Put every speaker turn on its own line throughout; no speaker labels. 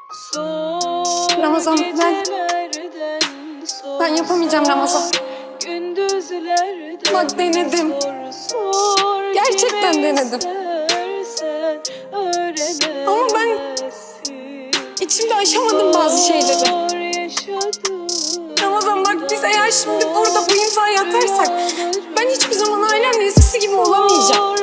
Ramazan, ben yapamayacağım Ramazan. Bak denedim. Gerçekten denedim. Ama ben içimde aşamadım bazı şeyleri. Ramazan bak, biz eğer şimdi burada bu imzayı atarsak ben hiçbir zaman ailemle eskisi gibi olamayacağım.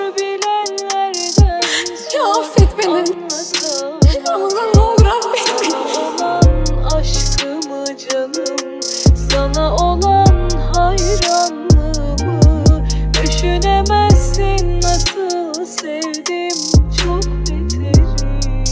Ya affet beni. Ramazan ne olur affet beni.
Aşkımı canım, sana olan hayranlığımı düşünemezsin, nasıl sevdim çok beterim.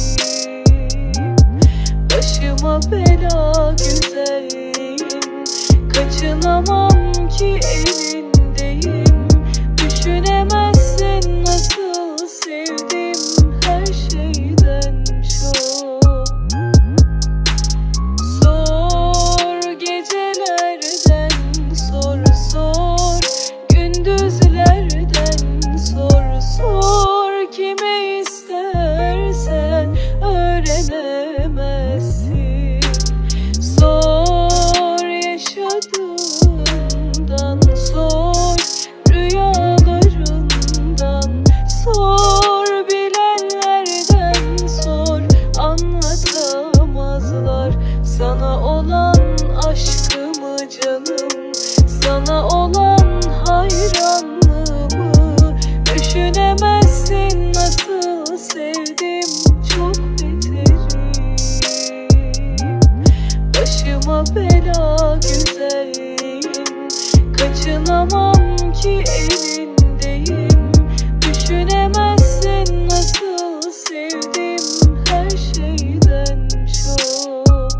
Başıma bela güzelliğin, kaçınamam ki elindeyim. Düşünemezsin nasıl sevdim her şeyden çok. Sor gecelerden sor, sor gündüzlerden sor, sor kime istersen öğrenemezsin. Sor yaşadığından, sor rüyalarından, sor bilenlerden sor, anlatamazlar sana olan aşkımı canım, sana olan hayranlığımı düşünemezsin, nasıl sevdim çok beterim. Başıma bela güzelliğin, kaçınamam ki elindeyim. Düşünemezsin nasıl sevdim her şeyden çok.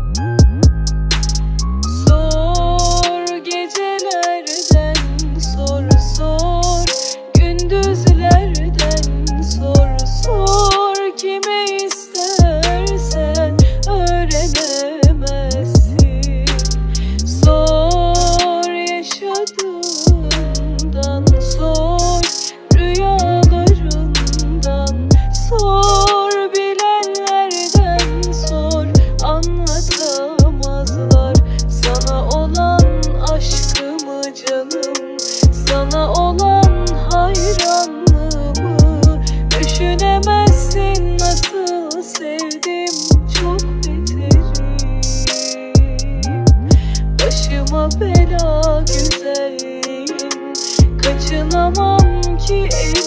Sor gecelerden sor, sor gündüzlerden sor, sor kime istersen öğrenemezsin. Sor yaşadığından, sor rüyalarından, sor bilenlerden sor, anlatamazlar sana olan aşkımı canım, sana olan hayranlığımı düşünemezsin, nasıl sevdim çok beterim. Başıma bela güzelliğin, kaçınamam ki